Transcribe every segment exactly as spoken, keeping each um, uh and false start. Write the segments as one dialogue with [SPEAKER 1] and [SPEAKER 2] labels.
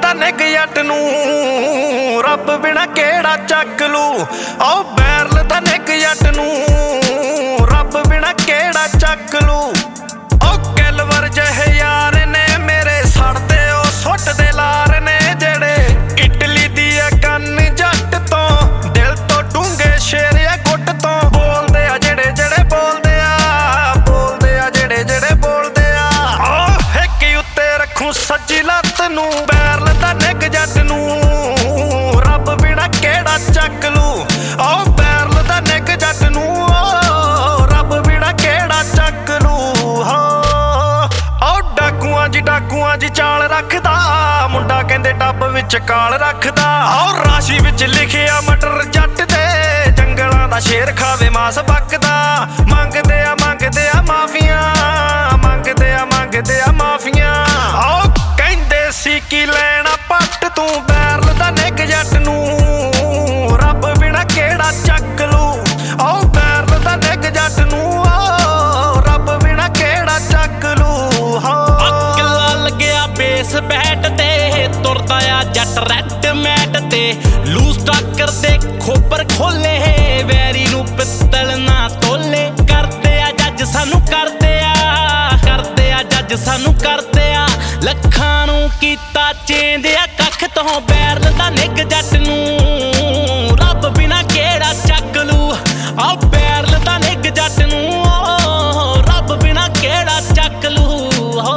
[SPEAKER 1] दा निग जट नूं रब बिना केड़ा चक लू। ओ बैरल दा निग जट नूं रब बिना केड़ा चक लू। ओ किलवर जहे यार ने मेरे सड़दे ओ सुटदे लार ने जेड़े इटली दी गन जट तो दिल तो डूंगे शेर या गुट तो बोलदे आ जेड़े जेड़े बोलदे आ बोलदे आ जेड़े जेड़े बोलदे आ। ओ हिक उत्ते रखूं सज्जी लत्त नूं बैरल दा निग जट नूं रब बिना केड़ा चक लू। ओ बैरल दा निग जट नूं रब बिना केड़ा चक लू। हो ओ डाकुआं जी डाकुआं जी चाल रखदा मुंडा कहंदे डब विच काल रखदा। ओ राशि विच लिखिया मटर जट दे जंगलां दा शेर खावे मास बकदा। मंगदे आ मंगदे आ माफियां मंगदे आ मंगदे आ माफियां। ओ कहंदे सी की लैना पट तू बैरल दा निग जट नूं रब बिना केड़ा चक लू। ओ बैरल दा निग जट नूं रब बिना केड़ा चक लू। हो
[SPEAKER 2] अकला लगया बेस बैट ते तुरदा आ जट रैड मैट ते लूज टाकर दे खोपर खोले वैरी नूं पित्तल ना तोले। करदे आ जज सानू करदे आ करदे आ जज सानू करदे आ लखां नूं कीता चेंज आ कख तो बैरल दा निग जट नूं रब बिना केड़ा चक लू। आ बैरल दा निग जट नूं रब बिना केड़ा चक लू। हो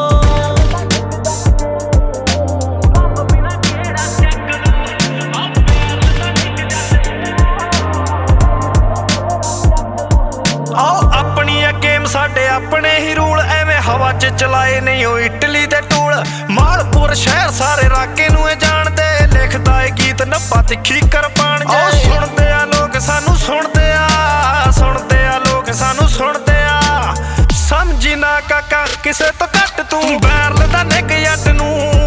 [SPEAKER 1] साडे अपने ही रूल एवें हवा च चलाए नहीं हो इटली दे टूल। मालपुर शहर सारे राके नूं जानदे लिखदा ए गीत नब्बा तिखी करपान जे। सुनदे आ लोग सानू सुनदे आ सुनदे आ लोग सानू सुनदे आ। समझी ना काका किसे तो घट तू बैरल दा निग जट नूं